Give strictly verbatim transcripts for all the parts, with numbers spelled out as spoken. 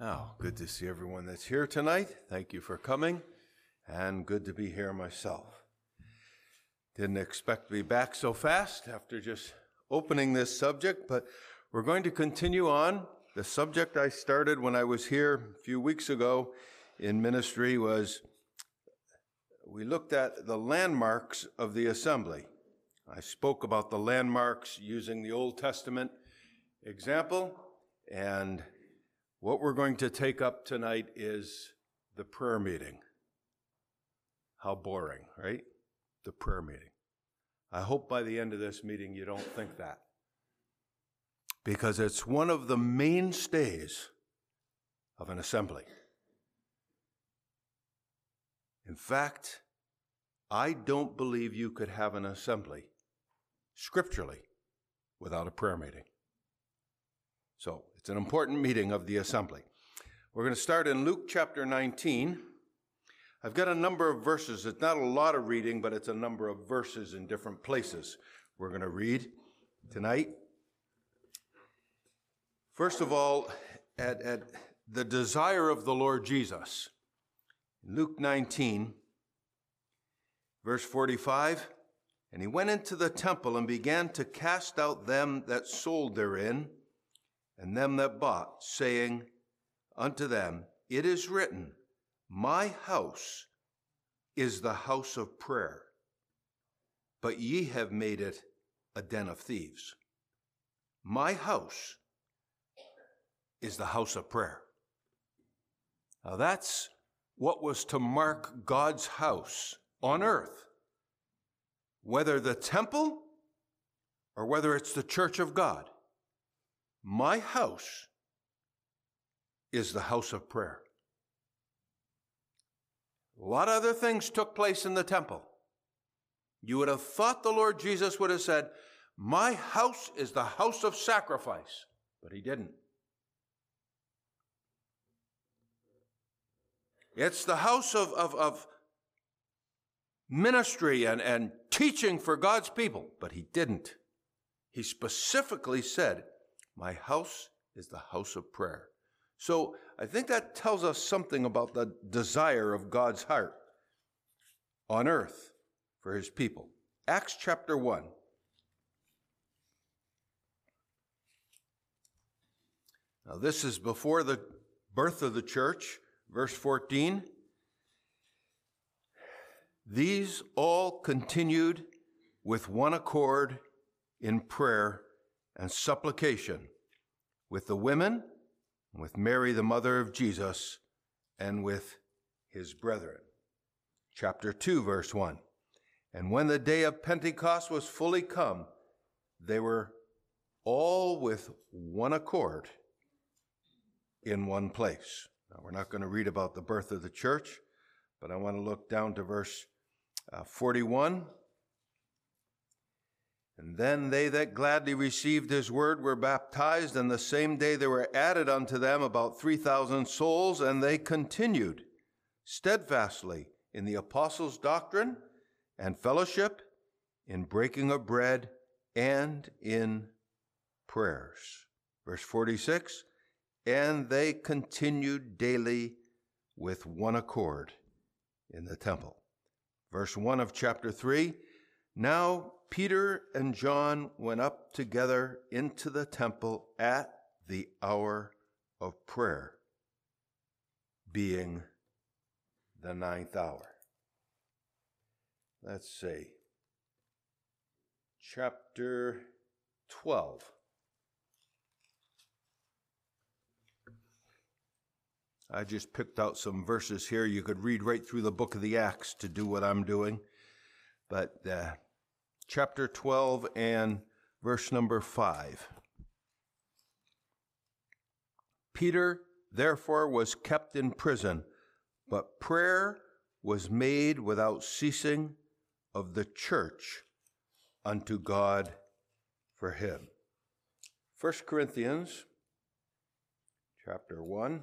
Oh, good to see everyone that's here tonight. Thank you for coming, and good to be here myself. Didn't expect to be back so fast after just opening this subject, but we're going to continue on. The subject I started when I was here a few weeks ago in ministry was, we looked at the landmarks of the assembly. I spoke about the landmarks using the Old Testament example, and what we're going to take up tonight is the prayer meeting. How boring, right? The prayer meeting. I hope by the end of this meeting you don't think that, because it's one of the mainstays of an assembly. In fact, I don't believe you could have an assembly scripturally without a prayer meeting. So it's an important meeting of the assembly. We're going to start in Luke chapter nineteen. I've got a number of verses. It's not a lot of reading, but it's a number of verses in different places we're going to read tonight. First of all, at, at the desire of the Lord Jesus. Luke nineteen, verse forty-five, and he went into the temple and began to cast out them that sold therein, and them that bought, saying unto them, It is written, My house is the house of prayer, but ye have made it a den of thieves. My house is the house of prayer. Now that's what was to mark God's house on earth, whether the temple or whether it's the church of God. My house is the house of prayer. A lot of other things took place in the temple. You would have thought the Lord Jesus would have said, My house is the house of sacrifice, but he didn't. It's the house of, of, of ministry and, and teaching for God's people, but he didn't. He specifically said, My house is the house of prayer. So I think that tells us something about the desire of God's heart on earth for his people. Acts chapter one. Now this is before the birth of the church. Verse fourteen, these all continued with one accord in prayer and supplication with the women, with Mary the mother of Jesus, and with his brethren. Chapter two, verse one, and when the day of Pentecost was fully come, they were all with one accord in one place. Now, we're not going to read about the birth of the church, but I want to look down to verse uh, forty-one. And then they that gladly received his word were baptized, and the same day there were added unto them about three thousand souls, and they continued steadfastly in the apostles' doctrine and fellowship, in breaking of bread, and in prayers. Verse forty-six, and they continued daily with one accord in the temple. Verse one of chapter three, now Peter and John went up together into the temple at the hour of prayer, being the ninth hour. Let's see. Chapter twelve. I just picked out some verses here. You could read right through the book of the Acts to do what I'm doing. But uh, chapter twelve and verse number five. Peter, therefore, was kept in prison, but prayer was made without ceasing of the church unto God for him. First Corinthians chapter one.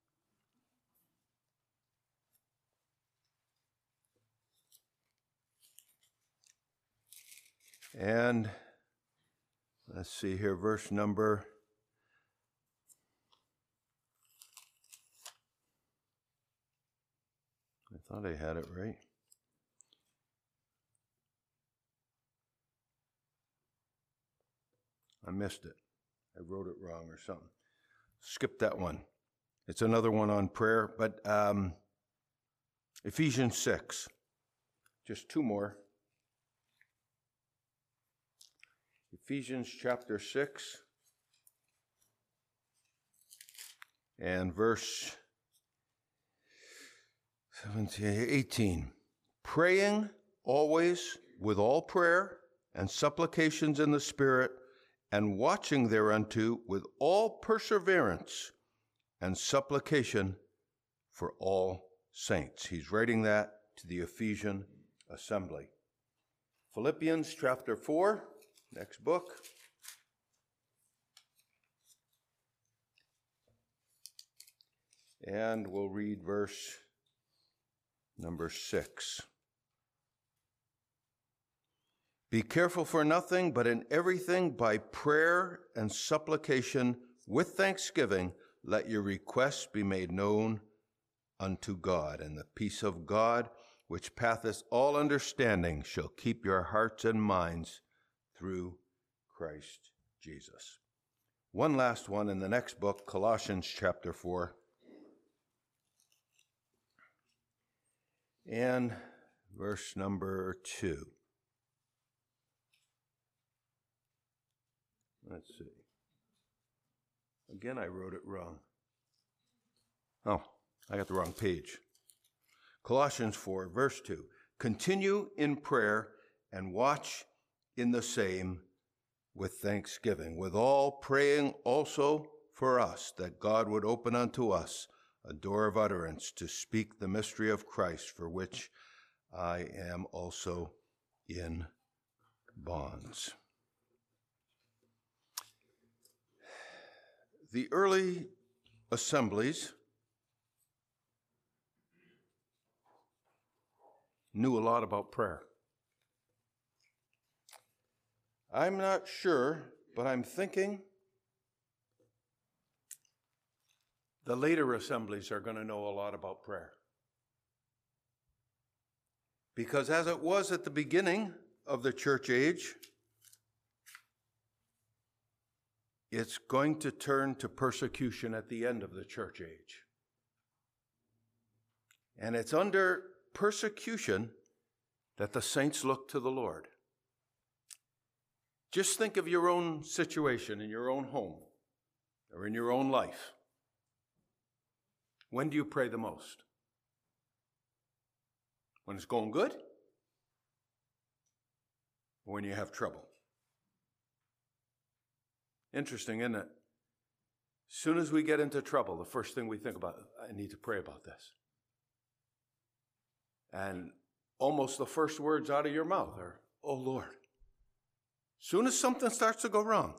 And let's see here, verse number thought I had it right. I missed it. I wrote it wrong or something. Skip that one. It's another one on prayer, but um, Ephesians six. Just two more. Ephesians chapter six and verse seventeen, eighteen. Praying always with all prayer and supplications in the Spirit, and watching thereunto with all perseverance and supplication for all saints. He's writing that to the Ephesian assembly. Philippians chapter four, next book. And we'll read verse number six. Be careful for nothing, but in everything by prayer and supplication with thanksgiving, let your requests be made known unto God. And the peace of God, which passeth all understanding, shall keep your hearts and minds through Christ Jesus. One last one in the next book, Colossians chapter four. And verse number two. Let's see. Again, I wrote it wrong. Oh, I got the wrong page. Colossians four, verse two. Continue in prayer and watch in the same with thanksgiving, with all praying also for us, that God would open unto us a door of utterance to speak the mystery of Christ, for which I am also in bonds. The early assemblies knew a lot about prayer. I'm not sure, but I'm thinking the later assemblies are going to know a lot about prayer. Because as it was at the beginning of the church age, it's going to turn to persecution at the end of the church age. And it's under persecution that the saints look to the Lord. Just think of your own situation in your own home or in your own life. When do you pray the most? When it's going good? Or when you have trouble? Interesting, isn't it? As soon as we get into trouble, the first thing we think about, I need to pray about this. And almost the first words out of your mouth are, oh Lord. As soon as something starts to go wrong.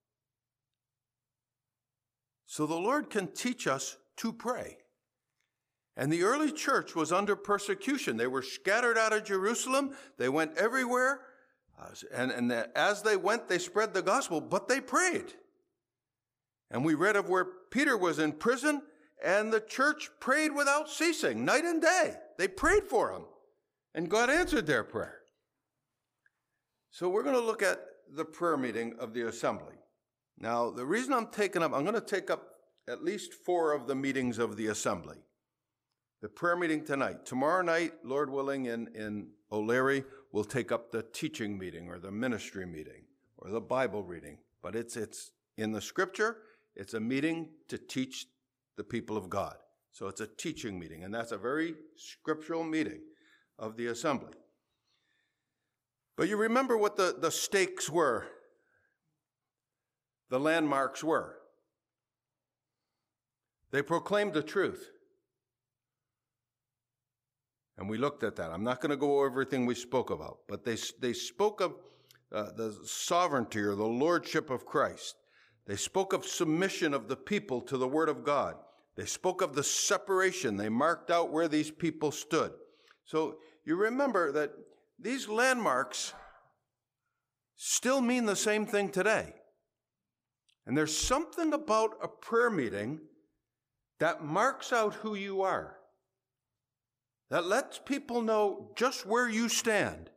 So the Lord can teach us to pray. And the early church was under persecution. They were scattered out of Jerusalem. They went everywhere. And, and as they went, they spread the gospel, but they prayed. And we read of where Peter was in prison, and the church prayed without ceasing, night and day. They prayed for him, and God answered their prayer. So we're going to look at the prayer meeting of the assembly. Now, the reason I'm taking up, I'm going to take up at least four of the meetings of the assembly. The prayer meeting tonight. Tomorrow night, Lord willing, in, in O'Leary, we'll take up the teaching meeting or the ministry meeting or the Bible reading. But it's it's in the scripture, it's a meeting to teach the people of God. So it's a teaching meeting, and that's a very scriptural meeting of the assembly. But you remember what the, the stakes were, the landmarks were. They proclaimed the truth. And we looked at that. I'm not going to go over everything we spoke about, but they, they spoke of uh, the sovereignty or the lordship of Christ. They spoke of submission of the people to the word of God. They spoke of the separation. They marked out where these people stood. So you remember that these landmarks still mean the same thing today. And there's something about a prayer meeting that marks out who you are. that lets people know just where you stand.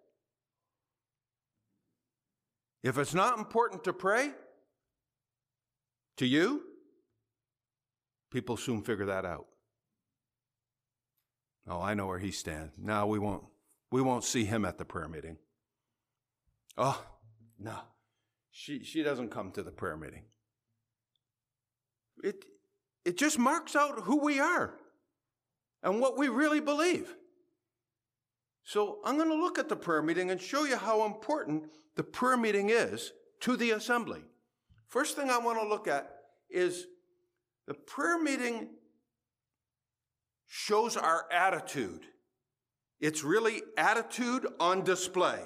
If it's not important to pray to you, people soon figure that out. Oh, I know where he stands. No, we won't. We won't see him at the prayer meeting. Oh, no. She she doesn't come to the prayer meeting. It it just marks out who we are and what we really believe. So I'm going to look at the prayer meeting and show you how important the prayer meeting is to the assembly. First thing I want to look at is the prayer meeting shows our attitude. It's really attitude on display.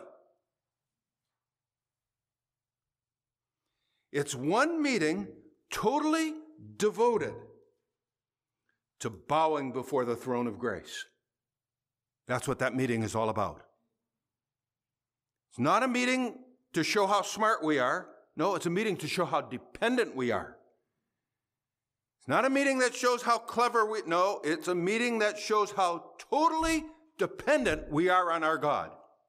It's one meeting totally devoted to bowing before the throne of grace. That's what that meeting is all about. It's not a meeting to show how smart we are. No, it's a meeting to show how dependent we are. It's not a meeting that shows how clever we... No, it's a meeting that shows how totally dependent we are on our God.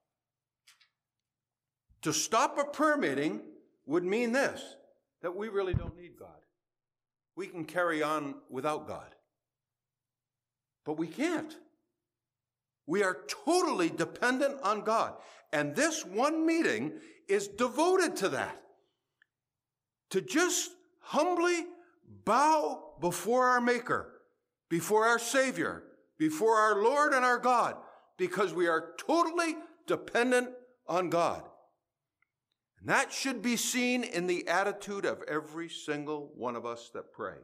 To stop a prayer meeting would mean this, that we really don't need God. We can carry on without God. But we can't. We are totally dependent on God. And this one meeting is devoted to that. To just humbly bow before our Maker, before our Savior, before our Lord and our God, because we are totally dependent on God. And that should be seen in the attitude of every single one of us that pray.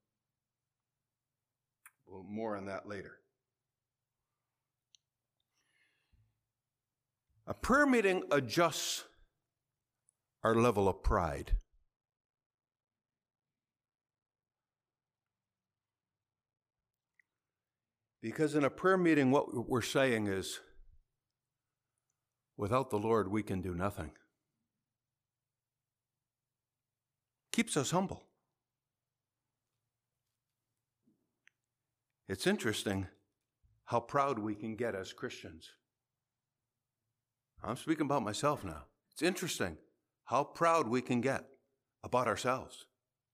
Well, more on that later. A prayer meeting adjusts our level of pride. Because in a prayer meeting, what we're saying is, without the Lord, we can do nothing. Keeps us humble. It's interesting how proud we can get as Christians. I'm speaking about myself now. It's interesting how proud we can get about ourselves.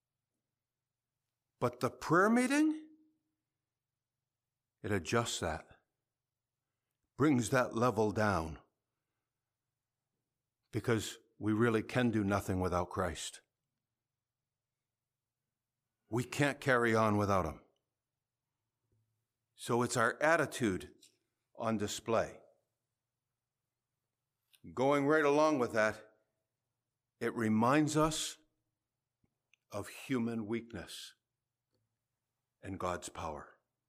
But the prayer meeting, it adjusts that, brings that level down, because we really can do nothing without Christ. We can't carry on without him. So it's our attitude on display. Going right along with that, it reminds us of human weakness and God's power.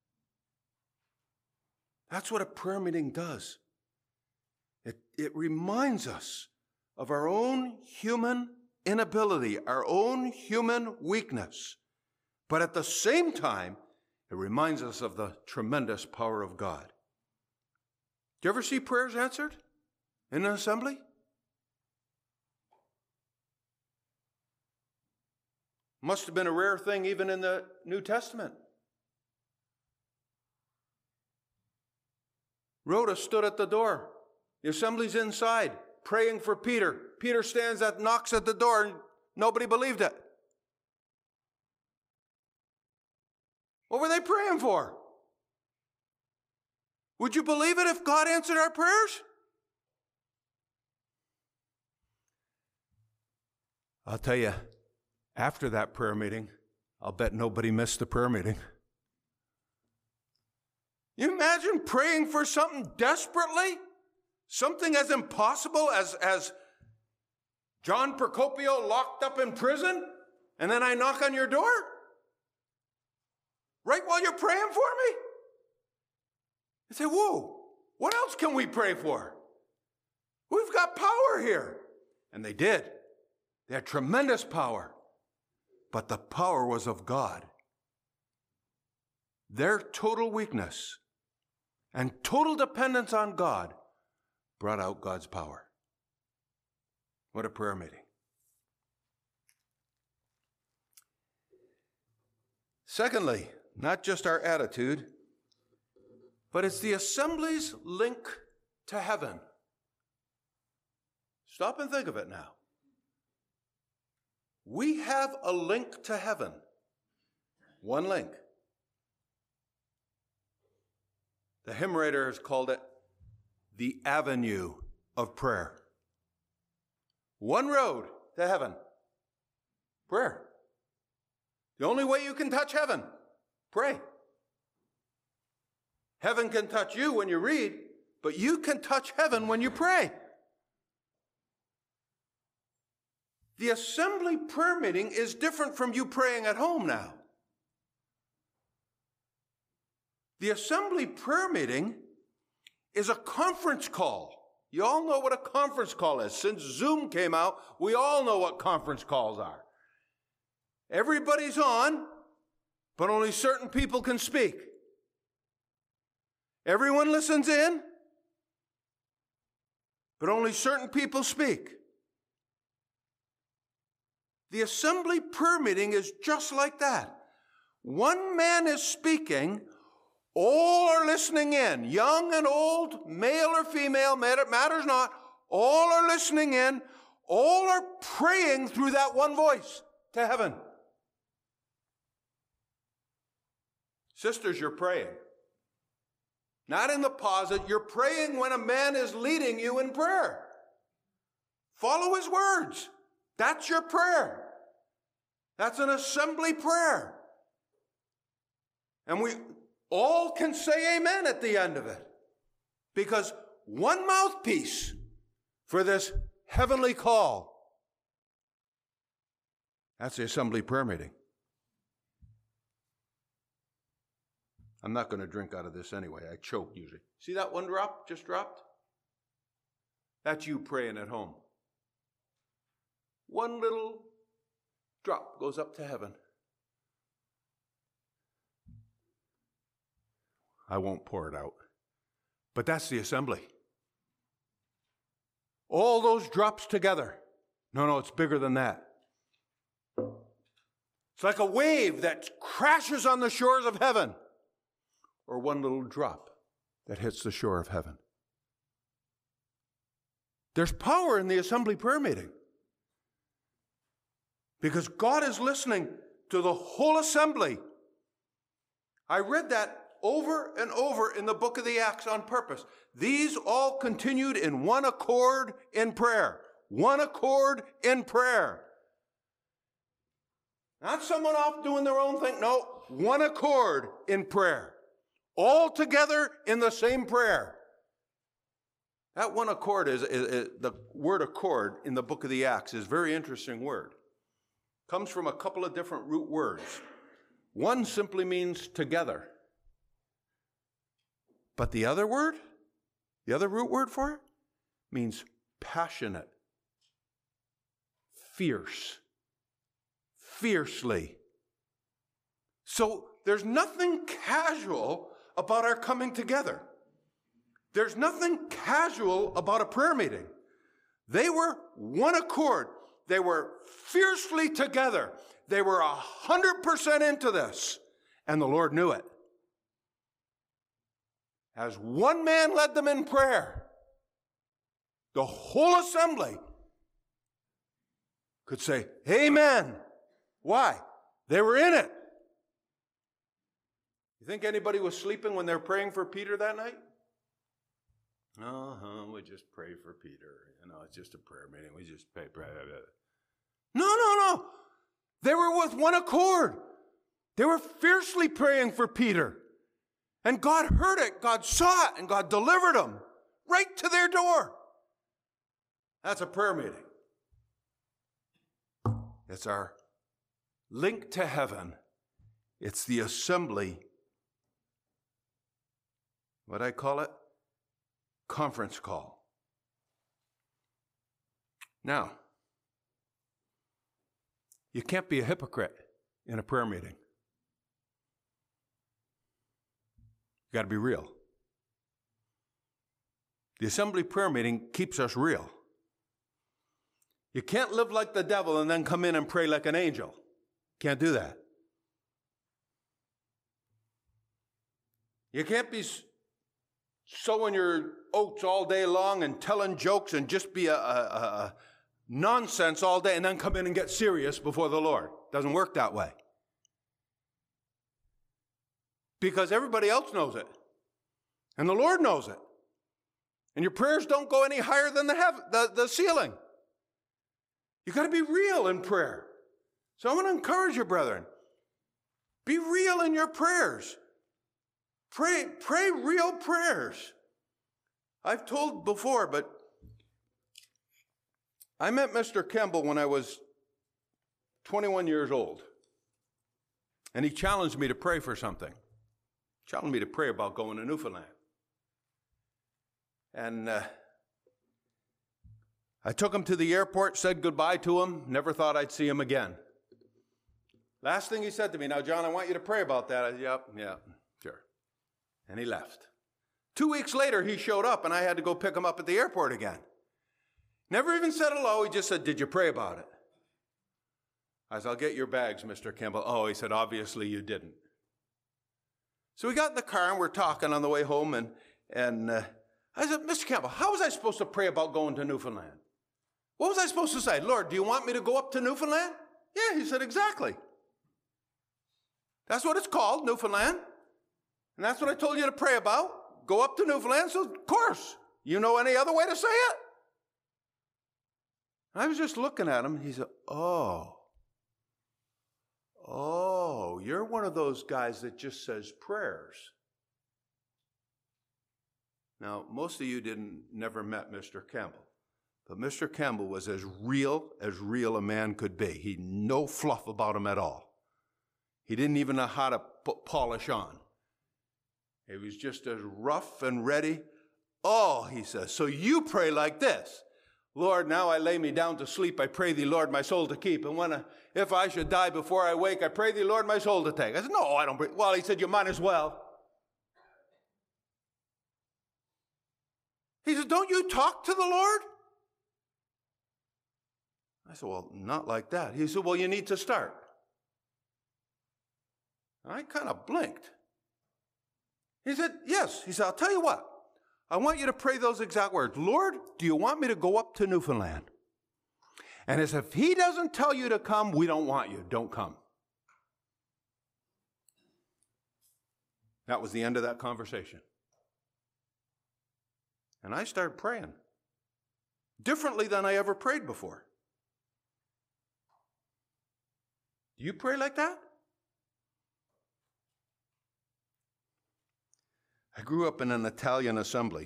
That's what a prayer meeting does. It, it reminds us of our own human inability, our own human weakness. But at the same time, it reminds us of the tremendous power of God. Do you ever see prayers answered in an assembly? Must have been a rare thing even in the New Testament. Rhoda stood at the door. The assembly's inside, praying for Peter. Peter stands at, knocks at the door, and nobody believed it. What were they praying for? Would you believe it if God answered our prayers? I'll tell you, after that prayer meeting, I'll bet nobody missed the prayer meeting. You imagine praying for something desperately? Something as impossible as, as John Procopio locked up in prison, and then I knock on your door? Right while you're praying for me? I say, whoa, what else can we pray for? We've got power here. And they did. They had tremendous power. But the power was of God. Their total weakness and total dependence on God brought out God's power. What a prayer meeting. Secondly, not just our attitude, but it's the assembly's link to heaven. Stop and think of it now. We have a link to heaven. One link. The hymn writer has called it the avenue of prayer. One road to heaven. Prayer. The only way you can touch heaven. Pray. Heaven can touch you when you read, but you can touch heaven when you pray. The assembly prayer meeting is different from you praying at home now. The assembly prayer meeting is a conference call. You all know what a conference call is. Since Zoom came out, we all know what conference calls are. Everybody's on, but only certain people can speak. Everyone listens in, but only certain people speak. The assembly prayer meeting is just like that. One man is speaking, all are listening in, young and old, male or female, matters not. All are listening in, all are praying through that one voice to heaven. Sisters, you're praying. Not in the posit, you're praying when a man is leading you in prayer. Follow his words. That's your prayer. That's an assembly prayer. And we all can say amen at the end of it. Because one mouthpiece for this heavenly call. That's the assembly prayer meeting. I'm not going to drink out of this anyway. I choke usually. See that one drop just dropped? That's you praying at home. One little drop goes up to heaven. I won't pour it out. But that's the assembly. All those drops together. No, no, it's bigger than that. It's like a wave that crashes on the shores of heaven. Or one little drop that hits the shore of heaven. There's power in the assembly prayer meeting. Because God is listening to the whole assembly. I read that over and over in the book of the Acts on purpose. These all continued in one accord in prayer. One accord in prayer. Not someone off doing their own thing. No, one accord in prayer. All together in the same prayer. That one accord is, is, is the word accord in the book of the Acts is a very interesting word. Comes from a couple of different root words. One simply means together. But the other word, the other root word for it, means passionate, fierce, fiercely. So there's nothing casual about our coming together. There's nothing casual about a prayer meeting. They were one accord. They were fiercely together. They were a hundred percent into this. And the Lord knew it. As one man led them in prayer, the whole assembly could say, Amen. Why? They were in it. You think anybody was sleeping when they were praying for Peter that night? Uh-huh, we just pray for Peter. You know, it's just a prayer meeting. We just pray, pray, pray. No, no, no. They were with one accord. They were fiercely praying for Peter. And God heard it, God saw it, and God delivered them right to their door. That's a prayer meeting. It's our link to heaven. It's the assembly. What I call it? Conference call. Now, you can't be a hypocrite in a prayer meeting. You got to be real. The assembly prayer meeting keeps us real. You can't live like the devil and then come in and pray like an angel. Can't do that. You can't be sowing your oats all day long and telling jokes and just be a, a, a nonsense all day and then come in and get serious before the Lord. Doesn't work that way. Because everybody else knows it. And the Lord knows it. And your prayers don't go any higher than the, heaven, the, the ceiling. You've got to be real in prayer. So I want to encourage you, brethren. Be real in your prayers. Pray, pray real prayers. I've told before, but I met Mister Campbell when I was twenty-one years old. And he challenged me to pray for something. Challenged me to pray about going to Newfoundland. And uh, I took him to the airport, said goodbye to him, never thought I'd see him again. Last thing he said to me, now, John, I want you to pray about that. I said, yep, yeah, sure. And he left. Two weeks later, he showed up, and I had to go pick him up at the airport again. Never even said hello. He just said, did you pray about it? I said, I'll get your bags, Mister Campbell. Oh, he said, obviously you didn't. So we got in the car, and we're talking on the way home, and, and uh, I said, Mister Campbell, how was I supposed to pray about going to Newfoundland? What was I supposed to say? Lord, do you want me to go up to Newfoundland? Yeah, he said, exactly. That's what it's called, Newfoundland. And that's what I told you to pray about. Go up to Newfoundland. So, of course, you know any other way to say it? And I was just looking at him. He said, oh, oh, you're one of those guys that just says prayers. Now, most of you didn't never met Mister Campbell. But Mister Campbell was as real as real a man could be. He no fluff about him at all. He didn't even know how to put polish on. He was just as rough and ready. Oh, he says, so you pray like this. Lord, now I lay me down to sleep. I pray thee, Lord, my soul to keep. And when I, if I should die before I wake, I pray thee, Lord, my soul to take. I said, no, I don't pray. Well, he said, you might as well. He said, don't you talk to the Lord? I said, well, not like that. He said, well, you need to start. I kind of blinked. He said, yes. He said, I'll tell you what. I want you to pray those exact words. Lord, do you want me to go up to Newfoundland? And as if he doesn't tell you to come, we don't want you. Don't come. That was the end of that conversation. And I started praying differently than I ever prayed before. Do you pray like that? I grew up in an Italian assembly.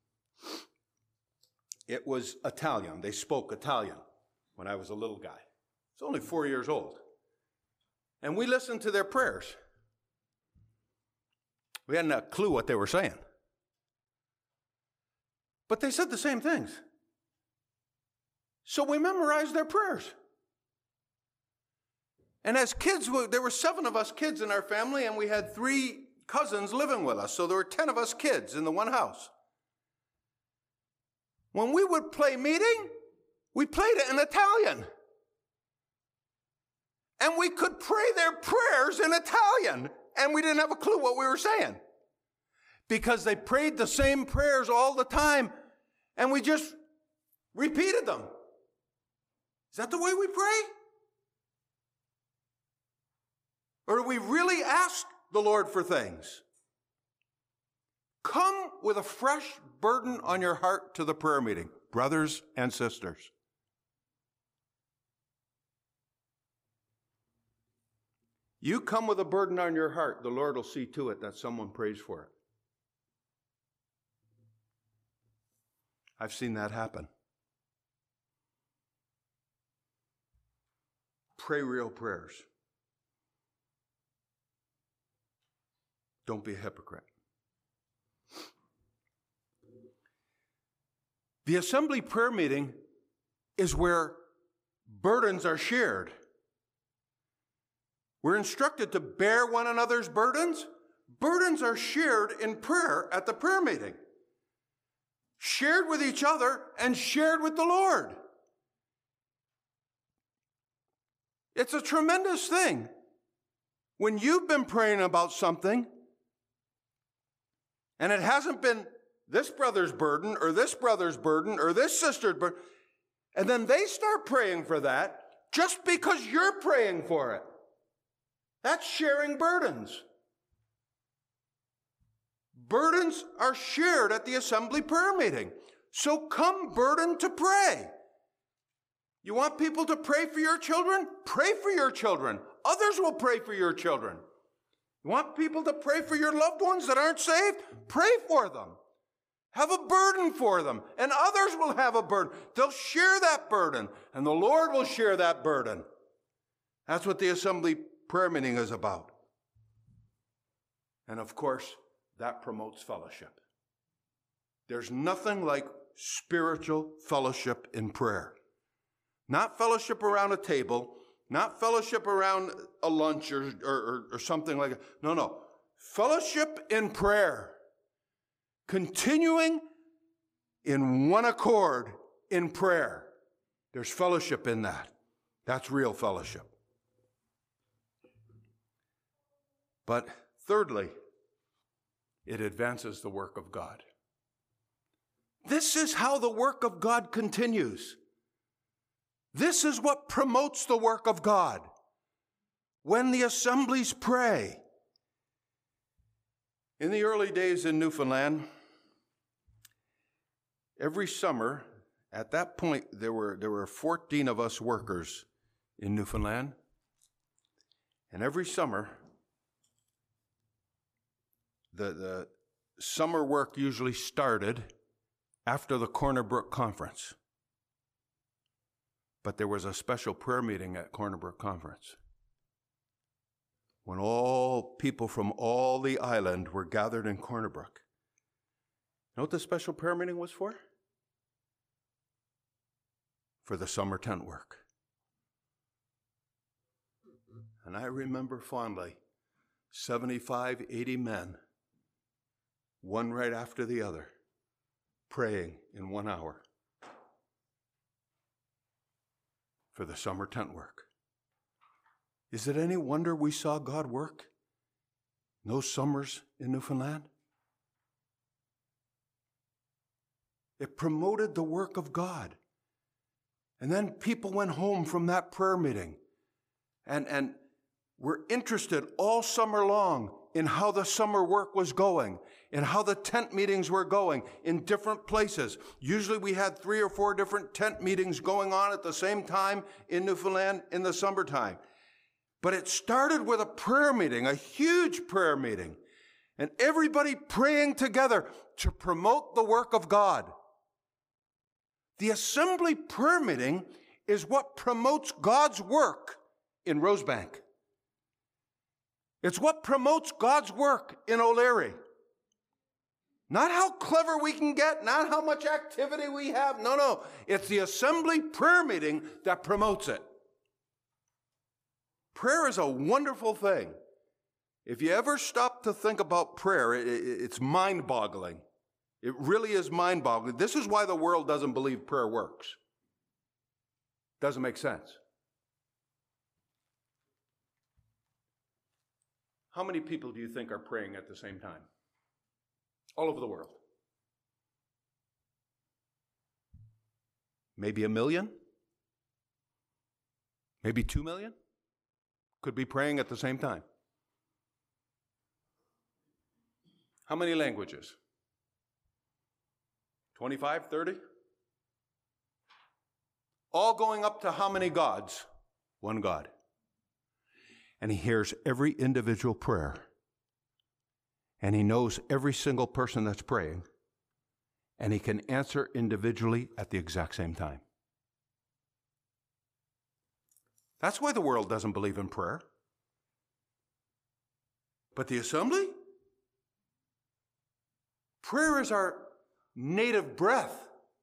It was Italian. They spoke Italian when I was a little guy. I was only four years old. And we listened to their prayers. We hadn't a clue what they were saying. But they said the same things. So we memorized their prayers. And as kids, there were seven of us kids in our family, and we had three cousins living with us. So there were ten of us kids in the one house. When we would play meeting, we played it in Italian. And we could pray their prayers in Italian, and we didn't have a clue what we were saying. Because they prayed the same prayers all the time, and we just repeated them. Is that the way we pray? Or do we really ask the Lord for things? Come with a fresh burden on your heart to the prayer meeting, brothers and sisters. You come with a burden on your heart, the Lord will see to it that someone prays for it. I've seen that happen. Pray real prayers. Don't be a hypocrite. The assembly prayer meeting is where burdens are shared. We're instructed to bear one another's burdens. Burdens are shared in prayer at the prayer meeting. Shared with each other and shared with the Lord. It's a tremendous thing. When you've been praying about something and it hasn't been this brother's burden or this brother's burden or this sister's burden, and then they start praying for that just because you're praying for it. That's sharing burdens. Burdens are shared at the assembly prayer meeting. So come burdened to pray. You want people to pray for your children? Pray for your children. Others will pray for your children. You want people to pray for your loved ones that aren't saved? Pray for them. Have a burden for them, and others will have a burden. They'll share that burden, and the Lord will share that burden. That's what the assembly prayer meeting is about. And of course, that promotes fellowship. There's nothing like spiritual fellowship in prayer. Not fellowship around a table, not fellowship around a lunch or, or, or something like that. No, no. Fellowship in prayer. Continuing in one accord in prayer. There's fellowship in that. That's real fellowship. But thirdly, it advances the work of God. This is how the work of God continues. This is what promotes the work of God. When the assemblies pray. In the early days in Newfoundland, every summer, at that point, there were, there were fourteen of us workers in Newfoundland. And every summer, the, the summer work usually started after the Corner Brook Conference. But there was a special prayer meeting at Corner Brook Conference when all people from all the island were gathered in Corner Brook. You know what the special prayer meeting was for? For the summer tent work. And I remember fondly seventy-five, eighty men, one right after the other, praying in one hour for the summer tent work. Is it any wonder we saw God work in those summers in Newfoundland? It promoted the work of God. And then people went home from that prayer meeting and, and were interested all summer long in how the summer work was going, and how the tent meetings were going in different places. Usually we had three or four different tent meetings going on at the same time in Newfoundland in the summertime. But it started with a prayer meeting, a huge prayer meeting, and everybody praying together to promote the work of God. The assembly prayer meeting is what promotes God's work in Rosebank. It's what promotes God's work in O'Leary. Not how clever we can get, not how much activity we have. No, no. It's the assembly prayer meeting that promotes it. Prayer is a wonderful thing. If you ever stop to think about prayer, it, it, it's mind-boggling. It really is mind-boggling. This is why the world doesn't believe prayer works. Doesn't make sense. How many people do you think are praying at the same time? All over the world. Maybe a million? Maybe two million? Could be praying at the same time. How many languages? twenty-five, thirty? All going up to how many gods? One God. And he hears every individual prayer. And he knows every single person that's praying. And he can answer individually at the exact same time. That's why the world doesn't believe in prayer. But the assembly? Prayer is our native breath.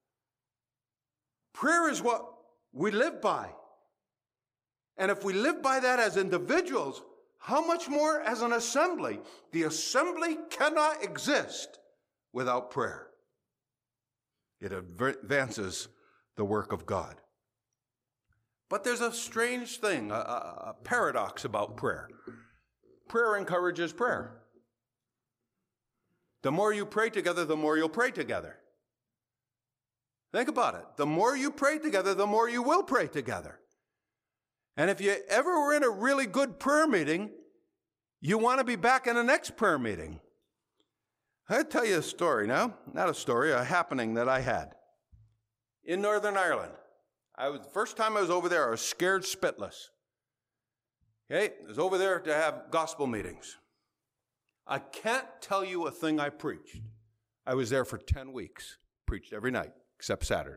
Prayer is what we live by. And if we live by that as individuals, how much more as an assembly? The assembly cannot exist without prayer. It advances the work of God. But there's a strange thing, a, a, a paradox about prayer. Prayer encourages prayer. The more you pray together, the more you'll pray together. Think about it. The more you pray together, the more you will pray together. And if you ever were in a really good prayer meeting, you want to be back in the next prayer meeting. I'll tell you a story now. Not a story, a happening that I had. In Northern Ireland. I was, the first time I was over there, I was scared spitless. Okay? I was over there to have gospel meetings. I can't tell you a thing I preached. I was there for ten weeks. Preached every night, except Saturday.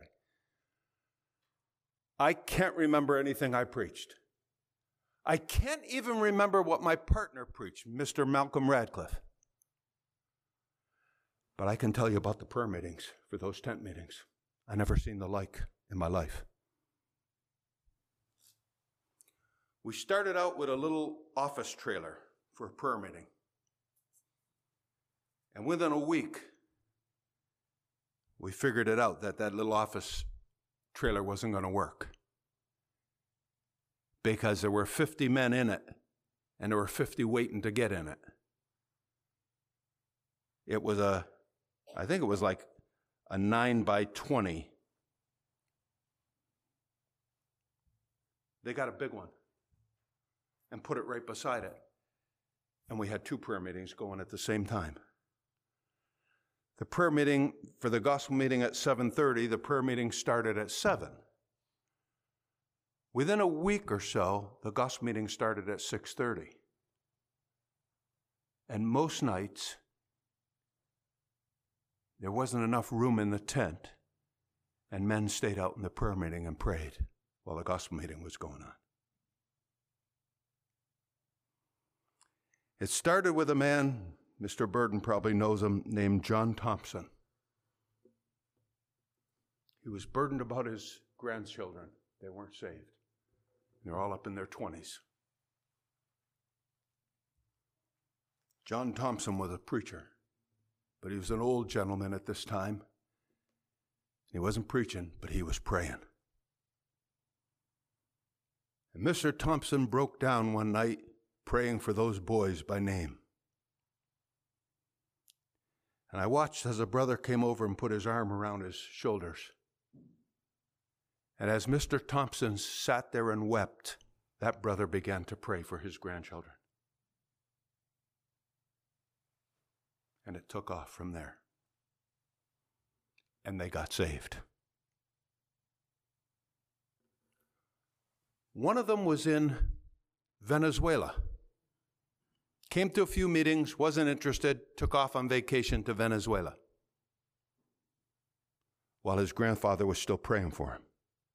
I can't remember anything I preached. I can't even remember what my partner preached, Mister Malcolm Radcliffe. But I can tell you about the prayer meetings for those tent meetings. I never seen the like in my life. We started out with a little office trailer for a prayer meeting. And within a week, we figured it out that that little office trailer wasn't going to work. Because there were fifty men in it, and there were fifty waiting to get in it. It was a, I think it was like a nine by twenty. They got a big one and put it right beside it. And we had two prayer meetings going at the same time. The prayer meeting, for the gospel meeting at seven thirty, the prayer meeting started at seven. Within a week or so, the gospel meeting started at six thirty. And most nights, there wasn't enough room in the tent, and men stayed out in the prayer meeting and prayed while the gospel meeting was going on. It started with a man, Mister Burden probably knows him, named John Thompson. He was burdened about his grandchildren. They weren't saved. They're all up in their twenties. John Thompson was a preacher, but he was an old gentleman at this time. He wasn't preaching, but he was praying. And Mister Thompson broke down one night praying for those boys by name. And I watched as a brother came over and put his arm around his shoulders. And as Mister Thompson sat there and wept, that brother began to pray for his grandchildren. And it took off from there. And they got saved. One of them was in Venezuela. Came to a few meetings, wasn't interested, took off on vacation to Venezuela while his grandfather was still praying for him.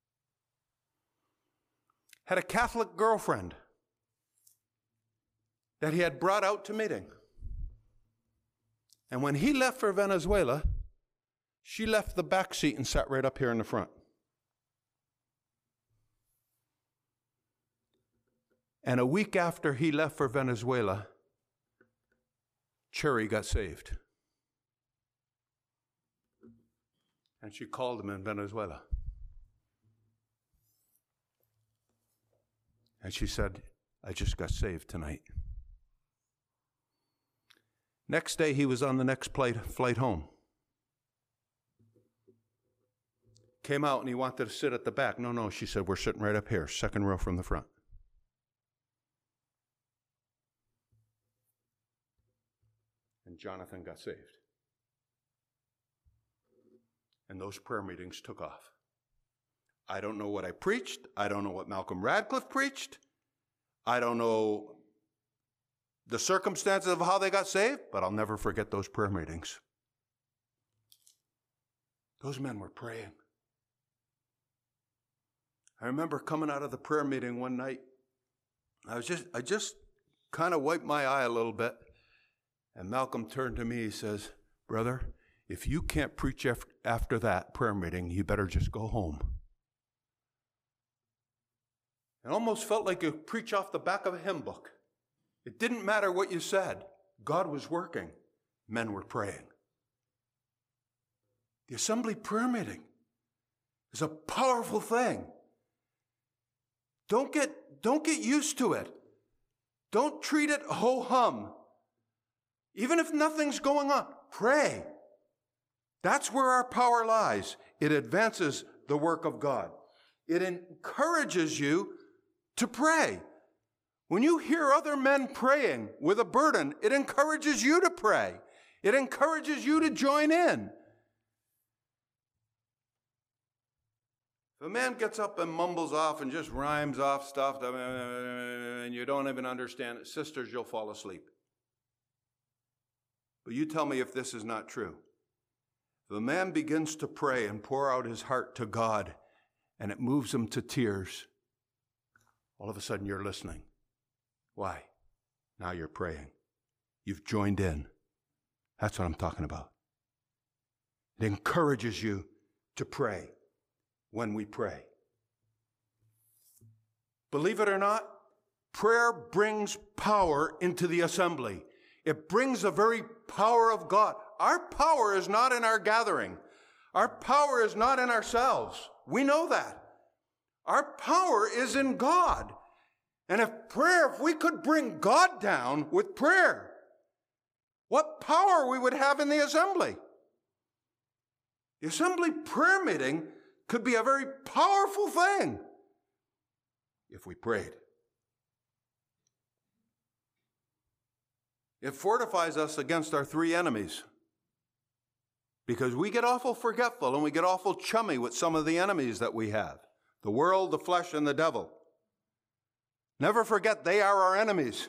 Had a Catholic girlfriend that he had brought out to meeting. And when he left for Venezuela, she left the back seat and sat right up here in the front. And a week after he left for Venezuela, Cherry got saved. And she called him in Venezuela. And she said, I just got saved tonight. Next day, he was on the next flight, flight home. Came out and he wanted to sit at the back. No, no, she said, we're sitting right up here, second row from the front. And Jonathan got saved. And those prayer meetings took off. I don't know what I preached. I don't know what Malcolm Radcliffe preached. I don't know the circumstances of how they got saved, but I'll never forget those prayer meetings. Those men were praying. I remember coming out of the prayer meeting one night. I was just, I just kind of wiped my eye a little bit. And Malcolm turned to me, he says, brother, if you can't preach after that prayer meeting, you better just go home. It almost felt like you preach off the back of a hymn book. It didn't matter what you said. God was working. Men were praying. The assembly prayer meeting is a powerful thing. Don't get, don't get used to it. Don't treat it ho-hum. Even if nothing's going on, pray. That's where our power lies. It advances the work of God. It encourages you to pray. When you hear other men praying with a burden, it encourages you to pray. It encourages you to join in. If a man gets up and mumbles off and just rhymes off stuff and you don't even understand it, sisters, you'll fall asleep. But you tell me if this is not true. If a man begins to pray and pour out his heart to God and it moves him to tears, all of a sudden you're listening. Why? Now you're praying. You've joined in. That's what I'm talking about. It encourages you to pray when we pray. Believe it or not, prayer brings power into the assembly. It brings the very power of God. Our power is not in our gathering. Our power is not in ourselves. We know that. Our power is in God. And if prayer, if we could bring God down with prayer, what power we would have in the assembly. The assembly prayer meeting could be a very powerful thing if we prayed. It fortifies us against our three enemies because we get awful forgetful and we get awful chummy with some of the enemies that we have. The world, the flesh, and the devil. Never forget they are our enemies.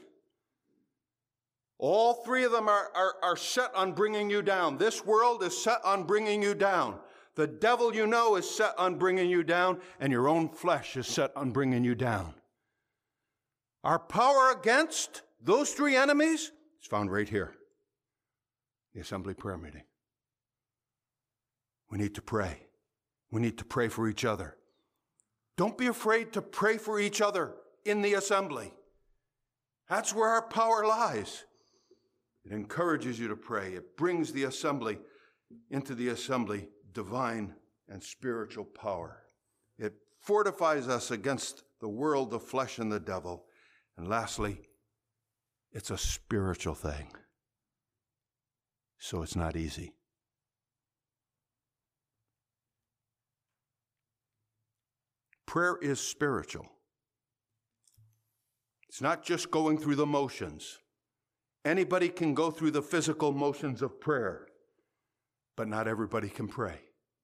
All three of them are, are, are set on bringing you down. This world is set on bringing you down. The devil, you know, is set on bringing you down, and your own flesh is set on bringing you down. Our power against those three enemies is found right here, the assembly prayer meeting. We need to pray. We need to pray for each other. Don't be afraid to pray for each other in the assembly. That's where our power lies. It encourages you to pray. It brings the assembly into the assembly divine and spiritual power. It fortifies us against the world, the flesh, and the devil. And lastly, it's a spiritual thing. So it's not easy. Prayer is spiritual. It's not just going through the motions. Anybody can go through the physical motions of prayer, but not everybody can pray.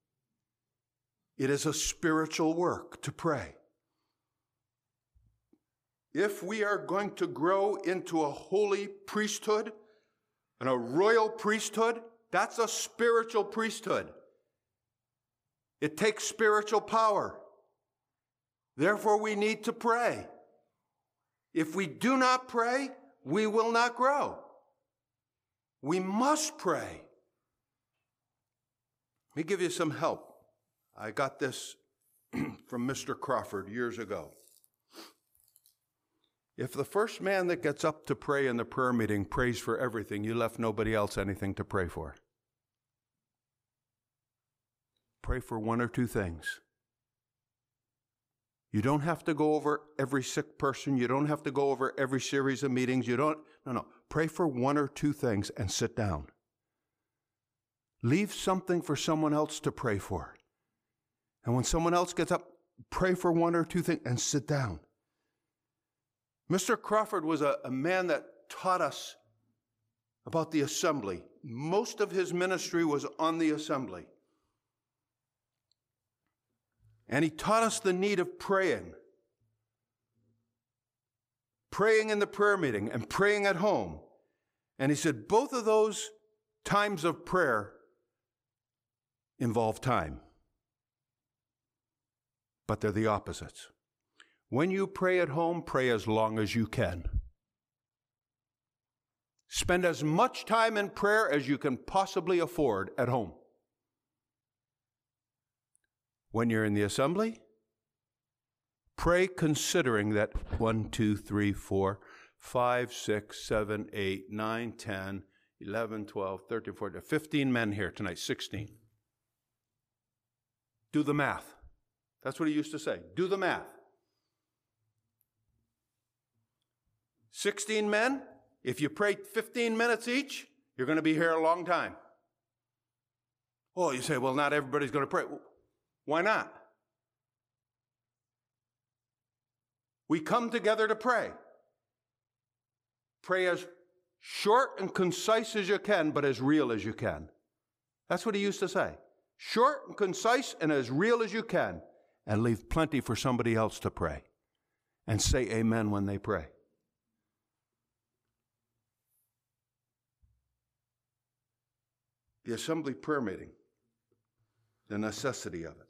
It is a spiritual work to pray. If we are going to grow into a holy priesthood and a royal priesthood, that's a spiritual priesthood. It takes spiritual power. Therefore, we need to pray. If we do not pray, we will not grow. We must pray. Let me give you some help. I got this from Mister Crawford years ago. If the first man that gets up to pray in the prayer meeting prays for everything, you left nobody else anything to pray for. Pray for one or two things. You don't have to go over every sick person. You don't have to go over every series of meetings. You don't, no, no. Pray for one or two things and sit down. Leave something for someone else to pray for. And when someone else gets up, pray for one or two things and sit down. Mister Crawford was a, a man that taught us about the assembly. Most of his ministry was on the assembly. And he taught us the need of praying. Praying in the prayer meeting and praying at home. And he said both of those times of prayer involve time. But they're the opposites. When you pray at home, pray as long as you can. Spend as much time in prayer as you can possibly afford at home. When you're in the assembly, pray considering that one, two, three, four, five, six, seven, eight, nine, ten, eleven, twelve, thirteen, fourteen, fifteen men here tonight, sixteen. Do the math. That's what he used to say. Do the math. sixteen men, if you pray fifteen minutes each, you're going to be here a long time. Oh, you say, well, not everybody's going to pray. Why not? We come together to pray. Pray as short and concise as you can, but as real as you can. That's what he used to say. Short and concise and as real as you can, and leave plenty for somebody else to pray. And say amen when they pray. The assembly prayer meeting, the necessity of it.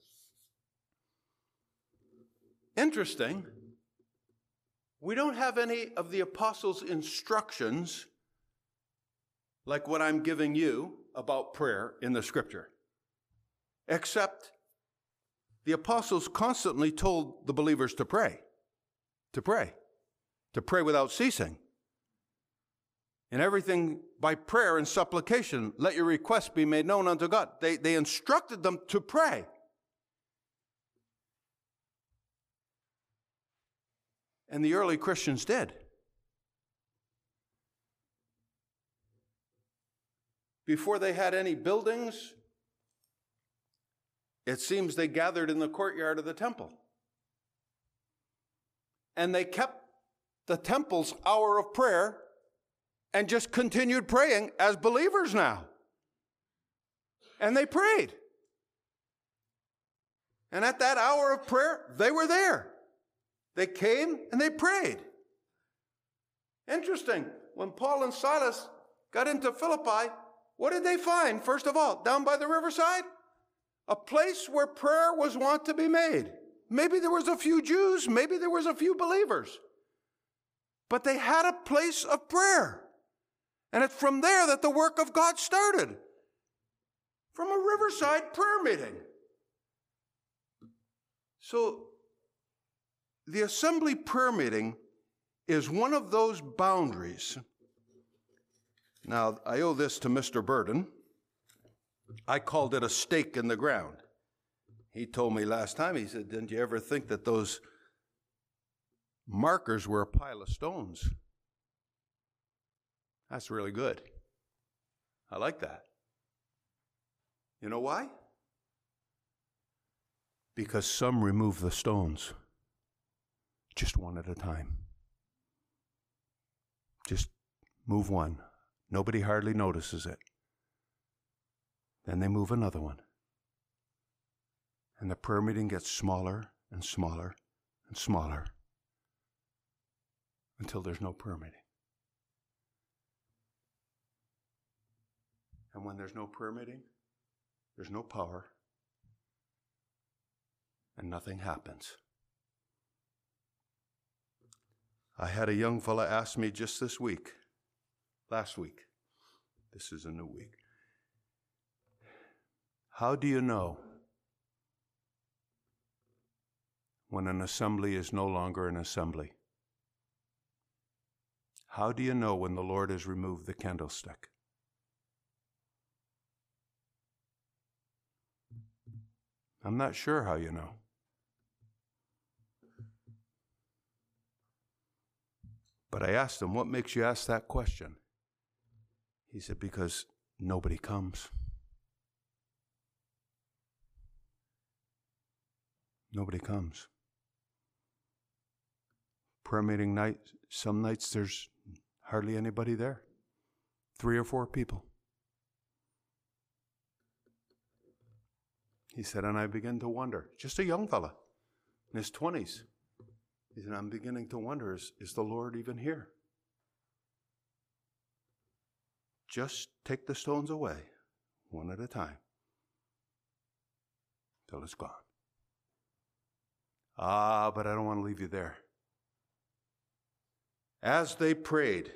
Interesting, we don't have any of the apostles' instructions like what I'm giving you about prayer in the scripture, except the apostles constantly told the believers to pray, to pray, to pray without ceasing. In everything by prayer and supplication, let your requests be made known unto God. They, they instructed them to pray. And the early Christians did. Before they had any buildings, it seems they gathered in the courtyard of the temple. And they kept the temple's hour of prayer and just continued praying as believers now. And they prayed. And at that hour of prayer, they were there. They came and they prayed. Interesting. When Paul and Silas got into Philippi, what did they find? First of all, down by the riverside, a place where prayer was wont to be made. Maybe there was a few Jews, maybe there was a few believers. But they had a place of prayer. And it's from there that the work of God started. From a riverside prayer meeting. So, the assembly prayer meeting is one of those boundaries. Now, I owe this to Mister Burden. I called it a stake in the ground. He told me last time, he said, didn't you ever think that those markers were a pile of stones? That's really good. I like that. You know why? Because some remove the stones. Just one at a time. Just move one. Nobody hardly notices it. Then they move another one. And the prayer meeting gets smaller and smaller and smaller until there's no prayer meeting. And when there's no prayer meeting, there's no power, and nothing happens. I had a young fella ask me just this week, last week, this is a new week, how do you know when an assembly is no longer an assembly? How do you know when the Lord has removed the candlestick? I'm not sure how you know. But I asked him, what makes you ask that question? He said, because nobody comes. Nobody comes. Prayer meeting night, some nights there's hardly anybody there. Three or four people. He said, and I begin to wonder, just a young fella in his twenties. He said, I'm beginning to wonder, is, is the Lord even here? Just take the stones away, one at a time, till it's gone. Ah, but I don't want to leave you there. As they prayed,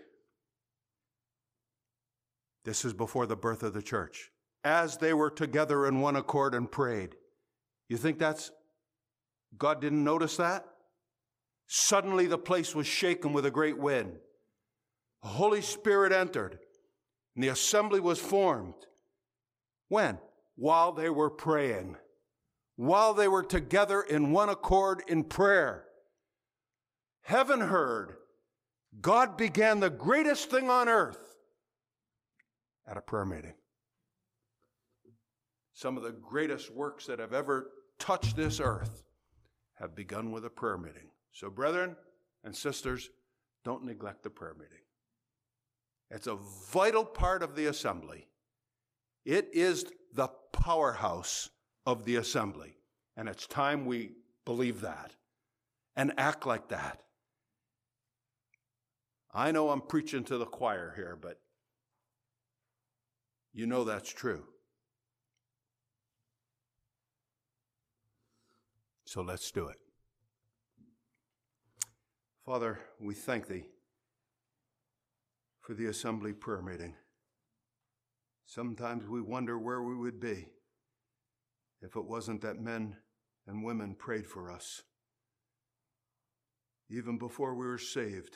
this is before the birth of the church, as they were together in one accord and prayed. You think that's, God didn't notice that? Suddenly the place was shaken with a great wind. The Holy Spirit entered, and the assembly was formed. When? While they were praying. While they were together in one accord in prayer. Heaven heard. God began the greatest thing on earth at a prayer meeting. Some of the greatest works that have ever touched this earth have begun with a prayer meeting. So brethren and sisters, don't neglect the prayer meeting. It's a vital part of the assembly. It is the powerhouse of the assembly. And it's time we believe that and act like that. I know I'm preaching to the choir here, but you know that's true. So let's do it. Father, we thank thee for the assembly prayer meeting. Sometimes we wonder where we would be if it wasn't that men and women prayed for us. Even before we were saved,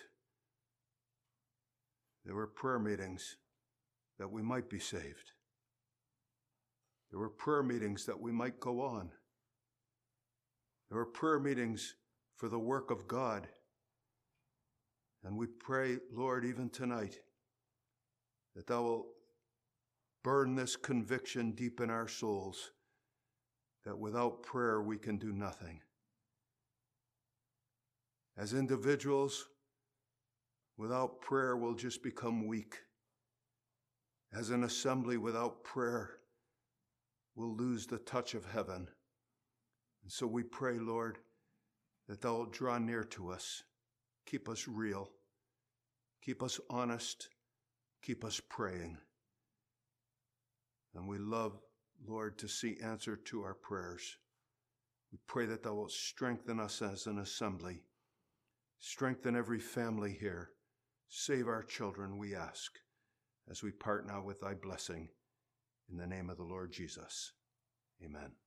there were prayer meetings that we might be saved. There were prayer meetings that we might go on. There were prayer meetings for the work of God. And we pray, Lord, even tonight, that thou wilt burn this conviction deep in our souls that without prayer we can do nothing. As individuals, without prayer we'll just become weak. As an assembly without prayer, we'll lose the touch of heaven. And so we pray, Lord, that thou wilt draw near to us. Keep us real. Keep us honest. Keep us praying. And we love, Lord, to see answer to our prayers. We pray that thou wilt strengthen us as an assembly. Strengthen every family here. Save our children, we ask, as we part now with thy blessing. In the name of the Lord Jesus. Amen.